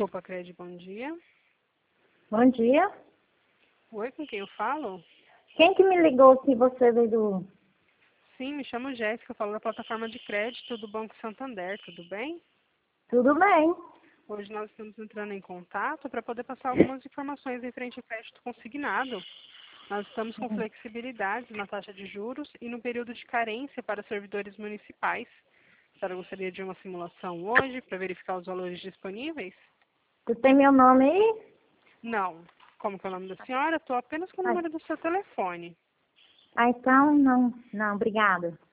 Copa Cred, bom dia. Bom dia. Oi, com quem eu falo? Quem que me ligou se você veio do... Sim, me chamo Jéssica, eu falo da plataforma de crédito do Banco Santander, tudo bem? Tudo bem? Hoje nós estamos entrando em contato para poder passar algumas informações referente ao crédito consignado. Nós estamos com flexibilidades na taxa de juros e no período de carência para servidores municipais. A senhora gostaria de uma simulação hoje para verificar os valores disponíveis? Tu tem meu nome aí? Não. Como que é o nome da senhora? Estou apenas com o Ah, número do seu telefone. então não, obrigada.